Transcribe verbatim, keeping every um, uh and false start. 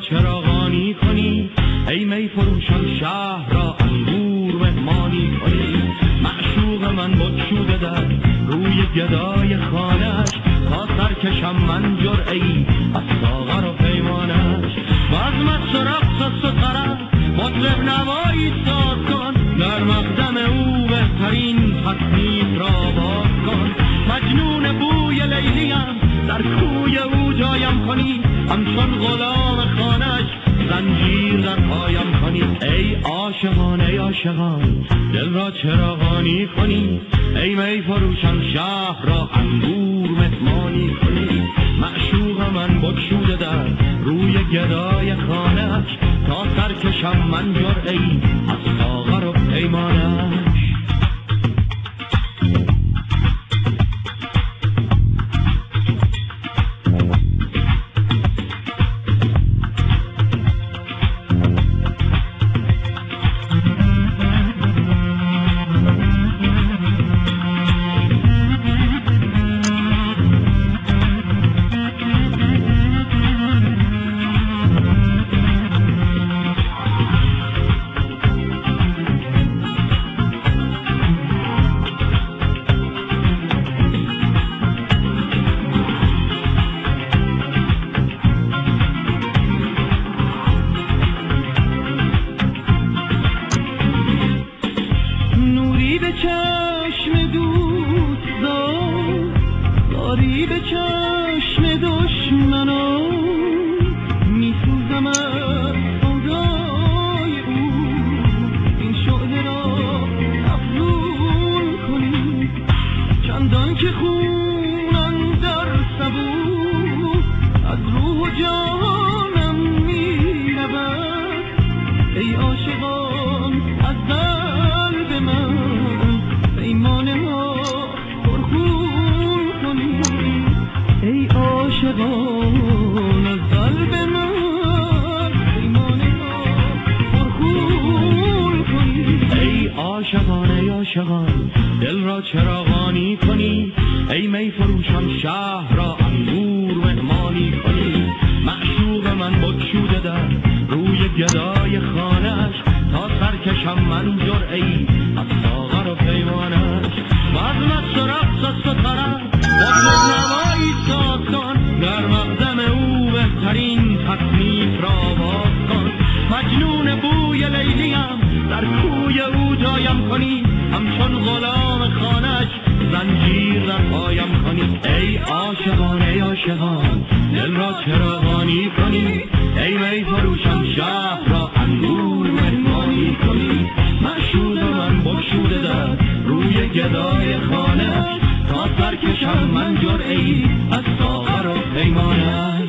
چراغانی کنی، ای می فروشان شهر را انگور مهمانی کنی. معشوق من بگشوده در روی گدای خانش، تا سرکشم من جرعه‌ای از ساغر و پیمانش. بزمت و رقص و طرب مطرب نوایی ساز کن، در مقدم او بهترین تصنیف را باز کن. مجنون بوی لیلیم در کوی او جایم کنی، همچون غلام خانش زنجیر در پایم کنی. ای عاشقان ای عاشقان دل را چراغانی کنی، ای می فروشان شهر را انگور مهمانی کنی. معشوق من بگشوده در روی گدای خانش، تا سرکشم من جرعه‌ای از ساغر و پیمانش. عاشقان دل را چراغانی کنی، ای می فروشان شهر را انگور مهمانی کنی. معشوق من بگشوده در روی گدای خانش، تا سرکشم من جرعه‌ای از ساغر و پیمانش. بزمت و رقص و طرب مطرب نوایی ساز کن، در مقدم او بهترین تصنیف را باز کن. مجنون بوی لیلیم در کوی او جایم کنی، همچون غلام خانش زنجیر در پایم کنی. ای عاشقان ای عاشقان دل را چراغانی کنی، ای می فروشان شهر را انگور مهمانی کنی. معشوق من بگشوده در روی گدای خانه، تا سرکشم من جرعه‌ای از ساغر و پیمانش.